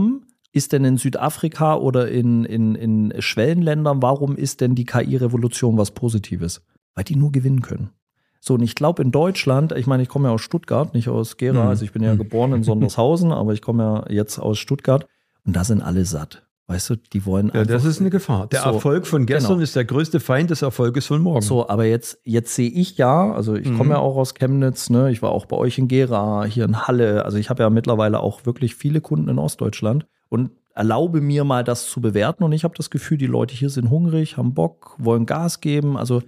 ist denn in Südafrika oder in Schwellenländern, warum ist denn die KI-Revolution was Positives? Weil die nur gewinnen können. So, und ich glaube in Deutschland, ich meine, ich komme ja aus Stuttgart, nicht aus Gera, also ich bin ja geboren in Sondershausen, aber ich komme ja jetzt aus Stuttgart und da sind alle satt. Weißt du, die wollen einfach. Ja, das ist eine Gefahr. Der Erfolg von gestern ist der größte Feind des Erfolges von morgen. So, aber jetzt sehe ich ja, also ich komme ja auch aus Chemnitz, ne? Ich war auch bei euch in Gera, hier in Halle, also ich habe ja mittlerweile auch wirklich viele Kunden in Ostdeutschland und erlaube mir mal das zu bewerten und ich habe das Gefühl, die Leute hier sind hungrig, haben Bock, wollen Gas geben, also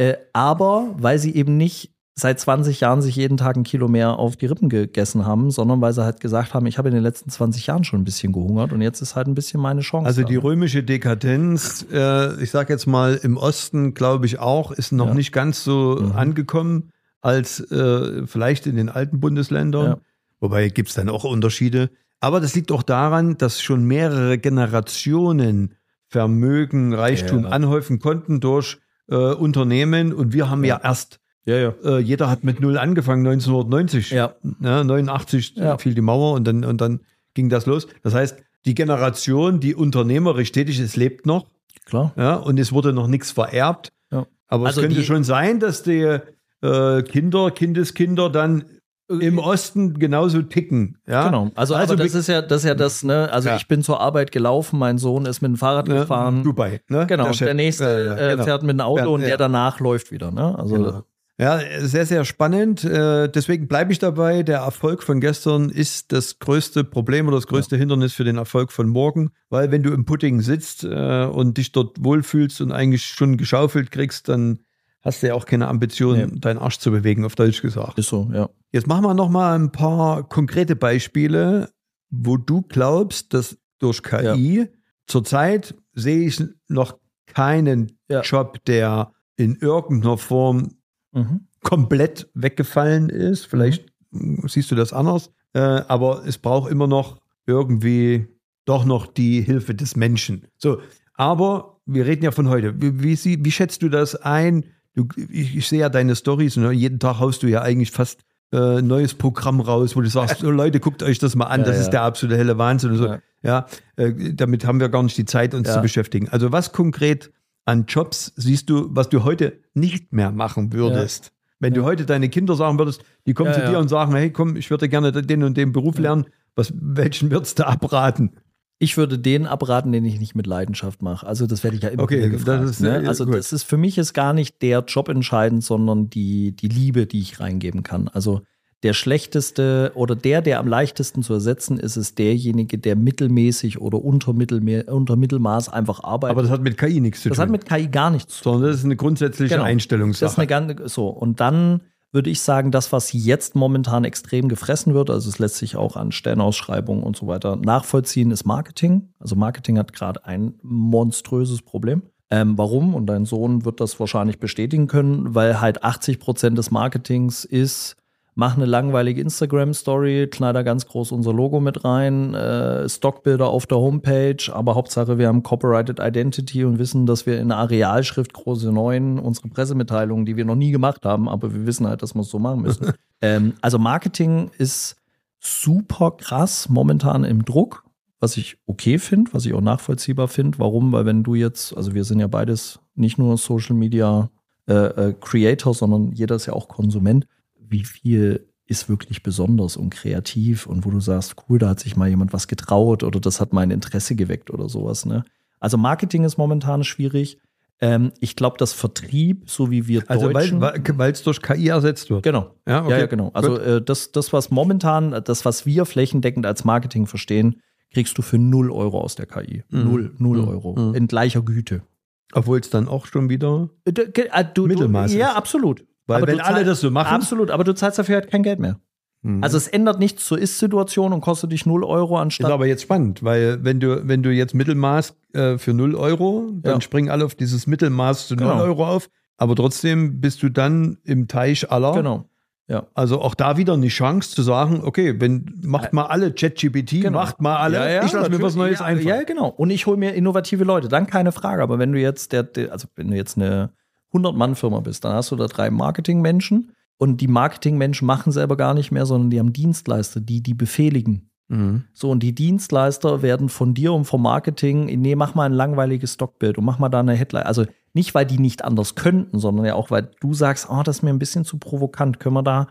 aber weil sie eben nicht seit 20 Jahren sich jeden Tag 1 Kilo mehr auf die Rippen gegessen haben, sondern weil sie halt gesagt haben, ich habe in den letzten 20 Jahren schon ein bisschen gehungert und jetzt ist halt ein bisschen meine Chance. Also die römische Dekadenz, ich sage jetzt mal im Osten, glaube ich auch, ist noch nicht ganz so angekommen als vielleicht in den alten Bundesländern. Ja. Wobei gibt es dann auch Unterschiede. Aber das liegt auch daran, dass schon mehrere Generationen Vermögen, Reichtum anhäufen konnten durch Unternehmen und wir haben ja erst, jeder hat mit 0 angefangen, 1990, 89 fiel die Mauer und dann ging das los. Das heißt, die Generation, die unternehmerisch tätig ist, lebt noch. Klar. Ja, und es wurde noch nichts vererbt. Ja. Aber also es könnte schon sein, dass die Kindeskinder dann im Osten genauso ticken. Ja? Genau. Also das ist ja das, ne? Also ich bin zur Arbeit gelaufen, mein Sohn ist mit dem Fahrrad gefahren. Dubai, ne? Genau. Der nächste fährt mit dem Auto und der danach läuft wieder, ne? Also genau. Ja, sehr, sehr spannend. Deswegen bleibe ich dabei. Der Erfolg von gestern ist das größte Problem oder das größte Hindernis für den Erfolg von morgen. Weil wenn du im Pudding sitzt und dich dort wohlfühlst und eigentlich schon geschaufelt kriegst, dann hast du ja auch keine Ambition, deinen Arsch zu bewegen, auf Deutsch gesagt. Ist so, ja. Jetzt machen wir noch mal ein paar konkrete Beispiele, wo du glaubst, dass durch KI zurzeit sehe ich noch keinen Job, der in irgendeiner Form komplett weggefallen ist. Vielleicht siehst du das anders, aber es braucht immer noch irgendwie doch noch die Hilfe des Menschen. So, aber wir reden ja von heute. Wie schätzt du das ein? Ich sehe ja deine Storys, ne? Jeden Tag haust du ja eigentlich fast ein neues Programm raus, wo du sagst, so Leute, guckt euch das mal an, das ist der absolute helle Wahnsinn und so. Ja, damit haben wir gar nicht die Zeit, uns zu beschäftigen. Also was konkret an Jobs siehst du, was du heute nicht mehr machen würdest? Wenn du heute deine Kinder sagen würdest, die kommen zu dir und sagen, hey komm, ich würde gerne den und den Beruf lernen, welchen würdest du abraten? Ich würde den abraten, den ich nicht mit Leidenschaft mache. Also das werde ich ja immer wieder gefragt. Das ist für mich ist gar nicht der Job entscheidend, sondern die Liebe, die ich reingeben kann. Also der schlechteste oder der am leichtesten zu ersetzen ist, ist derjenige, der mittelmäßig oder unter Mittelmaß einfach arbeitet. Aber das hat mit KI nichts zu tun. Das hat mit KI gar nichts zu tun. Sondern das ist eine grundsätzliche Einstellungssache. Das ist und dann würde ich sagen, das, was jetzt momentan extrem gefressen wird, also es lässt sich auch an Stellenausschreibungen und so weiter nachvollziehen, ist Marketing. Also Marketing hat gerade ein monströses Problem. Warum? Und dein Sohn wird das wahrscheinlich bestätigen können, weil halt 80% des Marketings ist, mach eine langweilige Instagram-Story, knall da ganz groß unser Logo mit rein, Stockbilder auf der Homepage, aber Hauptsache wir haben Copyrighted Identity und wissen, dass wir in einer Arealschrift große 9 unsere Pressemitteilungen, die wir noch nie gemacht haben, aber wir wissen halt, dass wir es so machen müssen. Also Marketing ist super krass momentan im Druck, was ich okay finde, was ich auch nachvollziehbar finde. Warum? Weil wenn du jetzt, also wir sind ja beides nicht nur Social Media Creator, sondern jeder ist ja auch Konsument. Wie viel ist wirklich besonders und kreativ und wo du sagst, cool, da hat sich mal jemand was getraut oder das hat mein Interesse geweckt oder sowas. Ne? Also Marketing ist momentan schwierig. Ich glaube, das Vertrieb, so wie wir Deutschen... Also weil es durch KI ersetzt wird? Genau. Ja, okay. Ja, genau. Also das, was momentan, das, was wir flächendeckend als Marketing verstehen, kriegst du für 0 Euro aus der KI. 0 Euro. In gleicher Güte. Obwohl es dann auch schon wieder Mittelmaß ist. Ja, absolut. Weil aber wenn alle das so machen. Absolut, aber du zahlst dafür halt kein Geld mehr. Also es ändert nichts zur Ist-Situation und kostet dich 0 Euro anstatt. Ist aber jetzt spannend, weil wenn du jetzt Mittelmaß für 0 Euro, dann springen alle auf dieses Mittelmaß zu 0 Euro auf, aber trotzdem bist du dann im Teich aller. Genau. Ja. Also auch da wieder eine Chance zu sagen, okay, macht mal alle ChatGPT, macht mal alle, ich lasse mir was Neues einfallen. Ja, genau. Und ich hole mir innovative Leute, dann keine Frage. Aber wenn du jetzt wenn du jetzt eine 100-Mann-Firma bist, dann hast du da 3 Marketingmenschen und die Marketingmenschen machen selber gar nicht mehr, sondern die haben Dienstleister, die befehligen. So, und die Dienstleister werden von dir und vom Marketing, nee, mach mal ein langweiliges Stockbild und mach mal da eine Headline. Also nicht, weil die nicht anders könnten, sondern ja auch, weil du sagst, das ist mir ein bisschen zu provokant. Können wir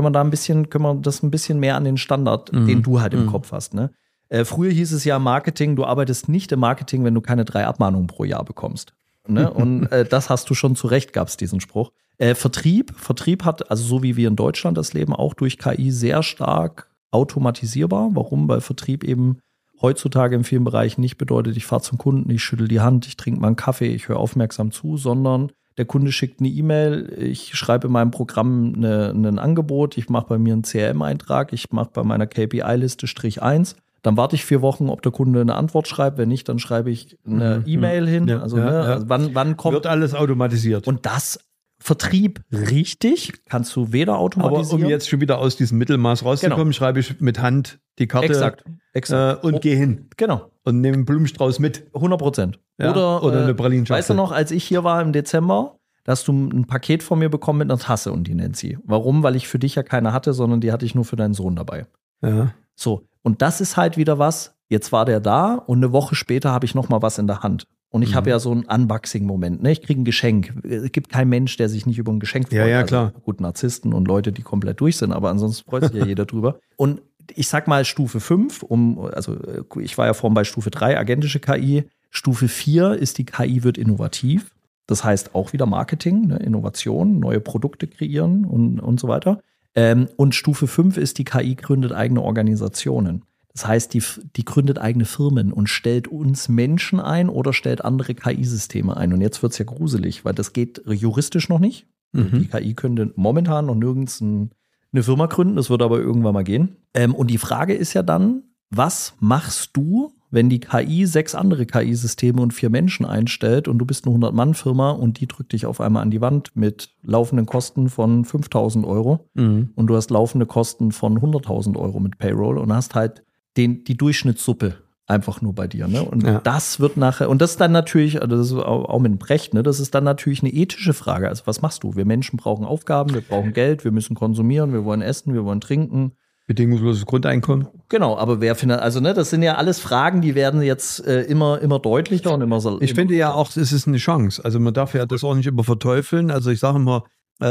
das ein bisschen mehr an den Standard, den du halt im Kopf hast, ne? Früher hieß es ja im Marketing, du arbeitest nicht im Marketing, wenn du keine 3 Abmahnungen pro Jahr bekommst. Ne? Und das hast du schon zu Recht, gab es diesen Spruch. Vertrieb hat, also so wie wir in Deutschland das leben, auch durch KI sehr stark automatisierbar. Warum? Weil Vertrieb eben heutzutage in vielen Bereichen nicht bedeutet, ich fahre zum Kunden, ich schüttel die Hand, ich trinke mal einen Kaffee, ich höre aufmerksam zu, sondern der Kunde schickt eine E-Mail, ich schreibe in meinem Programm ein Angebot, ich mache bei mir einen CRM-Eintrag, ich mache bei meiner KPI-Liste *1. Dann warte ich 4 Wochen, ob der Kunde eine Antwort schreibt. Wenn nicht, dann schreibe ich eine E-Mail hin. Ja, also wann kommt. Wird alles automatisiert. Und das Vertrieb richtig kannst du weder automatisieren. Aber um jetzt schon wieder aus diesem Mittelmaß rauszukommen, schreibe ich mit Hand die Karte Exakt. Und gehe hin. Genau. Und nehme einen Blumenstrauß mit. 100%. Ja, oder eine Pralinschachtel. Weißt du noch, als ich hier war im Dezember, da hast du ein Paket von mir bekommen mit einer Tasse und die nennt sie. Warum? Weil ich für dich ja keine hatte, sondern die hatte ich nur für deinen Sohn dabei. Ja. So, und das ist halt wieder was, jetzt war der da und eine Woche später habe ich noch mal was in der Hand. Und ich habe ja so einen Unboxing-Moment, ne? Ich kriege ein Geschenk. Es gibt keinen Mensch, der sich nicht über ein Geschenk freut. Ja, klar. Also, gut, Narzissten und Leute, die komplett durch sind, aber ansonsten freut sich ja jeder drüber. Und ich sag mal Stufe 5, ich war ja vorhin bei Stufe 3, agentische KI. Stufe 4 ist die KI wird innovativ. Das heißt auch wieder Marketing, ne? Innovation, neue Produkte kreieren und so weiter. Und Stufe 5 ist die KI gründet eigene Organisationen. Das heißt, die gründet eigene Firmen und stellt uns Menschen ein oder stellt andere KI-Systeme ein. Und jetzt wird es ja gruselig, weil das geht juristisch noch nicht. Die KI könnte momentan noch nirgends eine Firma gründen, das wird aber irgendwann mal gehen. Und die Frage ist ja dann, was machst du, wenn die KI 6 andere KI-Systeme und 4 Menschen einstellt und du bist eine 100-Mann-Firma und die drückt dich auf einmal an die Wand mit laufenden Kosten von 5.000 Euro und du hast laufende Kosten von 100.000 Euro mit Payroll und hast halt die Durchschnittssuppe einfach nur bei dir. Ne? Und das wird nachher, und das ist dann natürlich, also das ist auch mit Brecht, ne? Das ist dann natürlich eine ethische Frage. Also was machst du? Wir Menschen brauchen Aufgaben, wir brauchen Geld, wir müssen konsumieren, wir wollen essen, wir wollen trinken. Bedingungsloses Grundeinkommen. Genau, aber wer findet, also ne, das sind ja alles Fragen, die werden jetzt immer deutlicher und immer so. Ich finde ja auch, es ist eine Chance. Also man darf ja das auch nicht immer verteufeln. Also ich sage immer,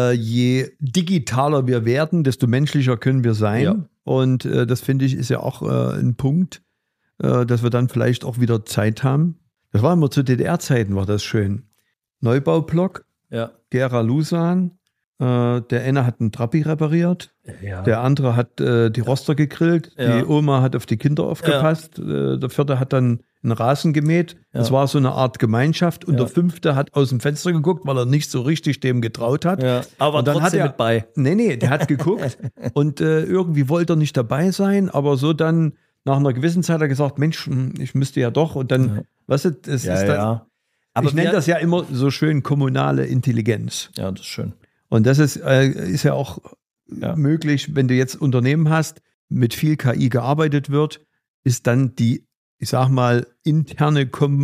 je digitaler wir werden, desto menschlicher können wir sein. Ja. Und das finde ich ist ja auch ein Punkt, dass wir dann vielleicht auch wieder Zeit haben. Das war immer zu DDR-Zeiten, war das schön. Neubaublock, Gera Lusan. Der eine hat einen Trabi repariert, der andere hat die Roster gegrillt, die Oma hat auf die Kinder aufgepasst, der vierte hat dann einen Rasen gemäht. Das war so eine Art Gemeinschaft und der fünfte hat aus dem Fenster geguckt, weil er nicht so richtig dem getraut hat. Ja. Aber und dann trotzdem hat er mit bei. Nee, der hat geguckt und irgendwie wollte er nicht dabei sein, aber so dann nach einer gewissen Zeit hat er gesagt, Mensch, ich müsste ja doch und dann, weißt du, das ist dann, aber ich nenne das ja immer so schön kommunale Intelligenz. Ja, das ist schön. Und das ist ja auch möglich, wenn du jetzt Unternehmen hast, mit viel KI gearbeitet wird, ist dann die, ich sag mal, interne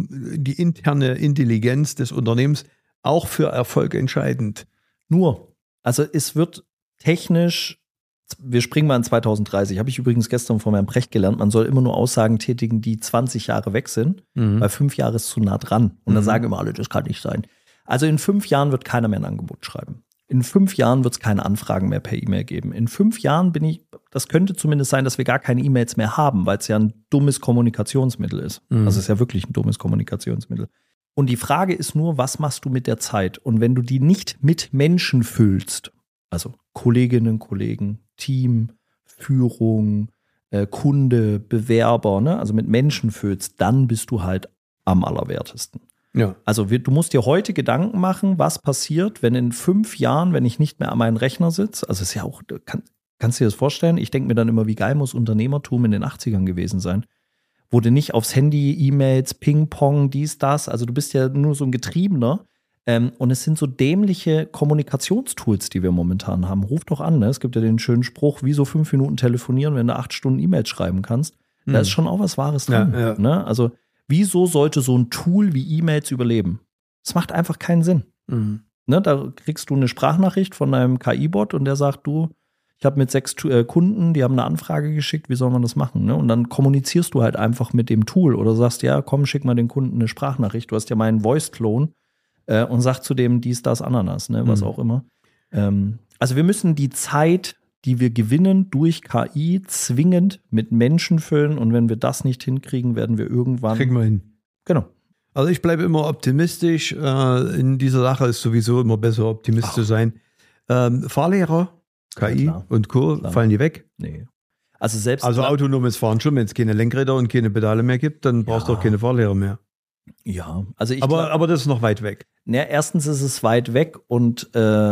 Intelligenz des Unternehmens auch für Erfolg entscheidend. Also es wird technisch, wir springen mal in 2030, habe ich übrigens gestern von Herrn Brecht gelernt, man soll immer nur Aussagen tätigen, die 20 Jahre weg sind, weil 5 Jahre ist zu nah dran. Und dann sagen immer alle, das kann nicht sein. Also in 5 Jahren wird keiner mehr ein Angebot schreiben. In 5 Jahren wird es keine Anfragen mehr per E-Mail geben. In 5 Jahren das könnte zumindest sein, dass wir gar keine E-Mails mehr haben, weil es ja ein dummes Kommunikationsmittel ist. Also es ist ja wirklich ein dummes Kommunikationsmittel. Und die Frage ist nur, was machst du mit der Zeit? Und wenn du die nicht mit Menschen füllst, also Kolleginnen, Kollegen, Team, Führung, Kunde, Bewerber, ne? Also mit Menschen füllst, dann bist du halt am allerwertesten. Ja. Also du musst dir heute Gedanken machen, was passiert, wenn in 5 Jahren, wenn ich nicht mehr an meinem Rechner sitze, also es ist ja auch, kannst du dir das vorstellen? Ich denke mir dann immer, wie geil muss Unternehmertum in den 80ern gewesen sein, wo du nicht aufs Handy, E-Mails, Ping-Pong, dies, das, also du bist ja nur so ein Getriebener und es sind so dämliche Kommunikationstools, die wir momentan haben. Ruf doch an, ne? Es gibt ja den schönen Spruch, wieso 5 Minuten telefonieren, wenn du 8 Stunden E-Mails schreiben kannst. Da ist schon auch was Wahres dran, ne? Also wieso sollte so ein Tool wie E-Mails überleben? Das macht einfach keinen Sinn. Ne, da kriegst du eine Sprachnachricht von einem KI-Bot und der sagt, du, Ich habe mit 6 Kunden, die haben eine Anfrage geschickt, wie soll man das machen? Ne? Und dann kommunizierst du halt einfach mit dem Tool oder sagst, ja, komm, schick mal den Kunden eine Sprachnachricht. Du hast ja meinen Voice-Clone und sag zu dem dies, das, Ananas, ne? Was auch immer. Also wir müssen die Zeit, die wir gewinnen durch KI, zwingend mit Menschen füllen. Und wenn wir das nicht hinkriegen, werden wir irgendwann. Kriegen wir hin. Genau. Also ich bleibe immer optimistisch. In dieser Sache ist sowieso immer besser, Optimist zu sein. Fahrlehrer, KI und Co. fallen die weg? Nee. Also autonomes Fahren schon, wenn es keine Lenkräder und keine Pedale mehr gibt, dann brauchst du auch keine Fahrlehrer mehr. Ja, also aber das ist noch weit weg. Ja, erstens ist es weit weg und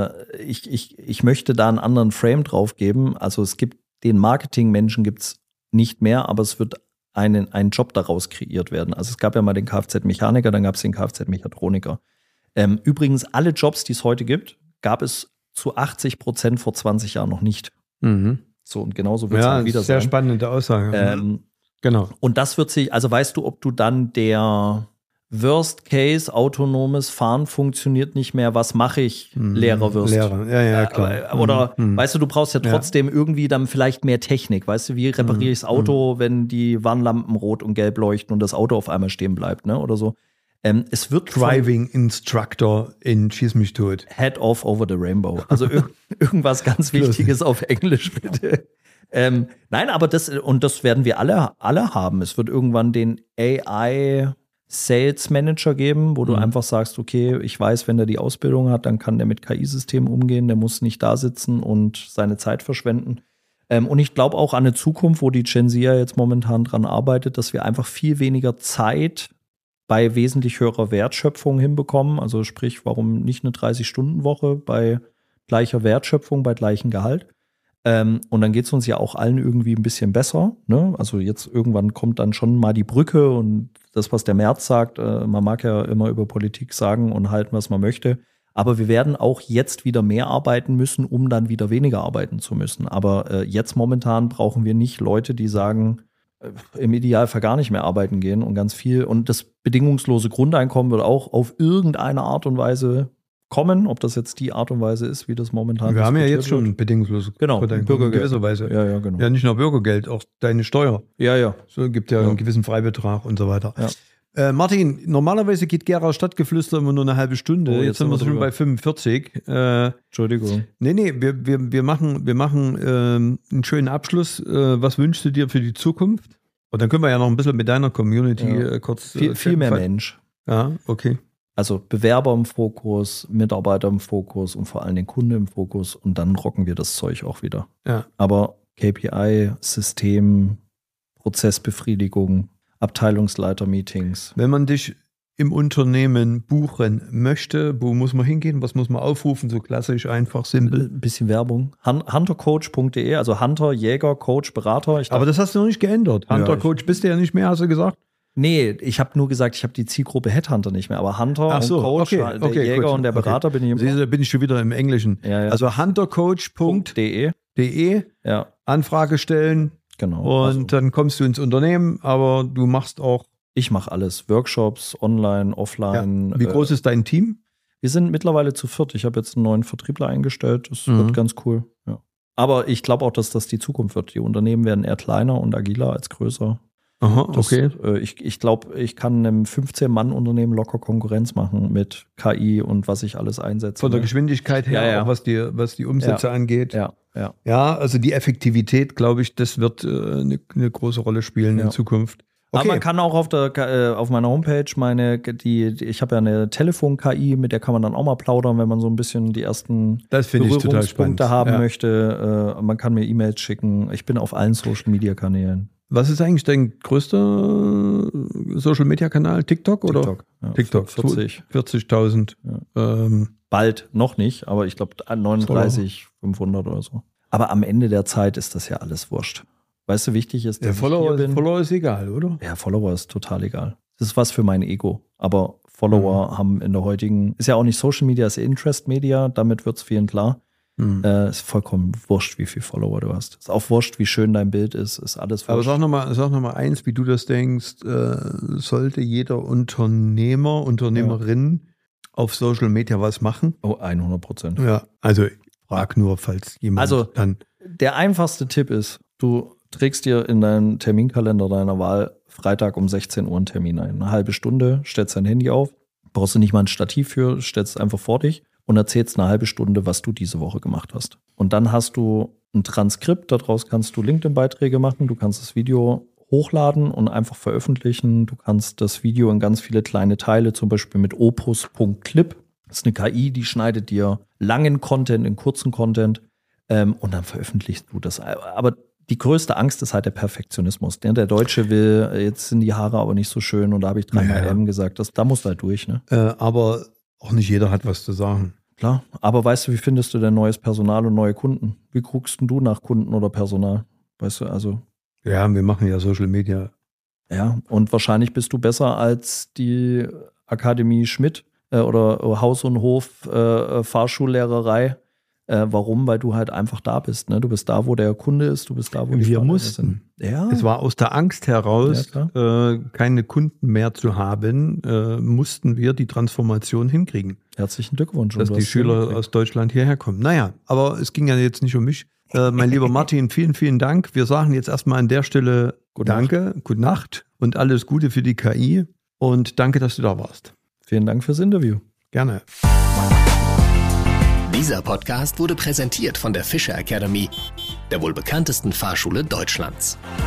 ich möchte da einen anderen Frame drauf geben. Also es gibt den Marketingmenschen gibt's nicht mehr, aber es wird ein Job daraus kreiert werden. Also es gab ja mal den Kfz-Mechaniker, dann gab es den Kfz-Mechatroniker. Übrigens, alle Jobs, die es heute gibt, gab es zu 80% vor 20 Jahren noch nicht. So, und genauso wird es halt wieder sein. Sehr spannende Aussage. Genau. Und das wird sich, also weißt du, ob du dann der Worst Case, autonomes Fahren funktioniert nicht mehr, was mache ich, Lehrer wirst. Lehrer, ja, klar. Oder, weißt du brauchst ja trotzdem irgendwie dann vielleicht mehr Technik. Weißt du, wie repariere ich das Auto, wenn die Warnlampen rot und gelb leuchten und das Auto auf einmal stehen bleibt, ne? Oder so. Es wird Driving Instructor in Schieß mich tot. Head off over the rainbow. Also irgendwas ganz Wichtiges auf Englisch, bitte. Nein, aber das werden wir alle haben. Es wird irgendwann den AI Sales Manager geben, wo du einfach sagst, okay, ich weiß, wenn der die Ausbildung hat, dann kann der mit KI-Systemen umgehen, der muss nicht da sitzen und seine Zeit verschwenden. Und ich glaube auch an eine Zukunft, wo die Gen Z ja jetzt momentan dran arbeitet, dass wir einfach viel weniger Zeit bei wesentlich höherer Wertschöpfung hinbekommen. Also sprich, warum nicht eine 30-Stunden-Woche bei gleicher Wertschöpfung, bei gleichem Gehalt? Und dann geht es uns ja auch allen irgendwie ein bisschen besser. Ne? Also jetzt irgendwann kommt dann schon mal die Brücke und das, was der Merz sagt, man mag ja immer über Politik sagen und halten, was man möchte. Aber wir werden auch jetzt wieder mehr arbeiten müssen, um dann wieder weniger arbeiten zu müssen. Aber jetzt momentan brauchen wir nicht Leute, die sagen, im Idealfall gar nicht mehr arbeiten gehen und ganz viel. Und das bedingungslose Grundeinkommen wird auch auf irgendeine Art und Weise kommen, ob das jetzt die Art und Weise ist, wie das momentan wir haben ja jetzt schon bedingungsloses Bürgergeld. In gewisser Weise. Ja, genau. Ja, nicht nur Bürgergeld, auch deine Steuer. Ja. So gibt ja einen gewissen Freibetrag und so weiter. Ja. Martin, normalerweise geht Gera Stadtgeflüster immer nur eine halbe Stunde. Jetzt sind wir schon bei 45. Entschuldigung. Nee, wir machen einen schönen Abschluss. Was wünschst du dir für die Zukunft? Und dann können wir ja noch ein bisschen mit deiner Community kurz... Viel mehr Mensch. Ja, okay. Also Bewerber im Fokus, Mitarbeiter im Fokus und vor allem den Kunden im Fokus und dann rocken wir das Zeug auch wieder. Ja. Aber KPI, System, Prozessbefriedigung, Abteilungsleiter-Meetings. Wenn man dich im Unternehmen buchen möchte, wo muss man hingehen? Was muss man aufrufen? So klassisch, einfach, simpel. Ein bisschen Werbung. Huntercoach.de, also Hunter, Jäger, Coach, Berater. Aber das hast du noch nicht geändert. Huntercoach bist du ja nicht mehr, hast du gesagt? Nee, ich habe nur gesagt, ich habe die Zielgruppe Headhunter nicht mehr, aber Hunter und Coach, der Jäger und der Berater bin ich immer. Da bin ich schon wieder im Englischen. Ja. Also huntercoach.de Anfrage stellen. Genau. Und dann kommst du ins Unternehmen, aber du machst auch... Ich mache alles. Workshops, online, offline. Ja. Wie groß ist dein Team? Wir sind mittlerweile zu 4. Ich habe jetzt einen neuen Vertriebler eingestellt. Das wird ganz cool. Ja. Aber ich glaube auch, dass das die Zukunft wird. Die Unternehmen werden eher kleiner und agiler als größer. Aha, okay. Ich glaube, ich kann einem 15-Mann-Unternehmen locker Konkurrenz machen mit KI und was ich alles einsetze. Von der Geschwindigkeit her, auch was die Umsätze angeht. Ja, also die Effektivität, glaube ich, das wird eine große Rolle spielen in Zukunft. Okay. Aber man kann auch auf meiner Homepage ich habe ja eine Telefon-KI, mit der kann man dann auch mal plaudern, wenn man so ein bisschen die ersten Berührungspunkte haben möchte. Man kann mir E-Mails schicken. Ich bin auf allen Social-Media-Kanälen. Was ist eigentlich dein größter Social-Media-Kanal? TikTok? TikTok. 40.000. Ja. Bald noch nicht, aber ich glaube 39.500 oder so. Aber am Ende der Zeit ist das ja alles wurscht. Weißt du, wichtig ist, dass Follower ist egal, oder? Ja, Follower ist total egal. Das ist was für mein Ego. Aber Follower haben in der heutigen, ist ja auch nicht Social Media, ist Interest Media, damit wird es vielen klar. Ist vollkommen wurscht, wie viele Follower du hast. Ist auch wurscht, wie schön dein Bild ist alles wurscht. Aber sag noch mal eins, wie du das denkst, sollte jeder Unternehmerin auf Social Media was machen? Oh, 100%. Ja, also frag nur, falls jemand dann... Der einfachste Tipp ist, du trägst dir in deinen Terminkalender deiner Wahl Freitag um 16 Uhr einen Termin ein. Eine halbe Stunde, stellst dein Handy auf, brauchst du nicht mal ein Stativ für, stellst es einfach vor dich und erzählst eine halbe Stunde, was du diese Woche gemacht hast. Und dann hast du ein Transkript, daraus kannst du LinkedIn-Beiträge machen, du kannst das Video hochladen und einfach veröffentlichen. Du kannst das Video in ganz viele kleine Teile, zum Beispiel mit opus.clip. Das ist eine KI, die schneidet dir langen Content in kurzen Content und dann veröffentlichst du das. Aber die größte Angst ist halt der Perfektionismus. Der Deutsche will, jetzt sind die Haare aber nicht so schön und da habe ich 3x M gesagt, da musst du halt durch. Ne? Aber auch nicht jeder hat was zu sagen. Klar, aber weißt du, wie findest du denn neues Personal und neue Kunden? Wie guckst denn du nach Kunden oder Personal? Weißt du, also. Ja, wir machen ja Social Media. Ja, und wahrscheinlich bist du besser als die Akademie Schmidt oder Haus- und Hof Fahrschullehrerei. Warum? Weil du halt einfach da bist. Ne? Du bist da, wo der Kunde ist, du bist da, wo die Wir Fahrräder mussten. sind. Ja. Es war aus der Angst heraus, keine Kunden mehr zu haben, mussten wir die Transformation hinkriegen. Herzlichen Glückwunsch. Dass die Schüler aus Deutschland hierher kommen. Naja, aber es ging ja jetzt nicht um mich. Mein lieber Martin, vielen, vielen Dank. Wir sagen jetzt erstmal an der Stelle Danke, gute Nacht und alles Gute für die KI. Und danke, dass du da warst. Vielen Dank fürs Interview. Gerne. Dieser Podcast wurde präsentiert von der Fischer Academy, der wohl bekanntesten Fahrschule Deutschlands.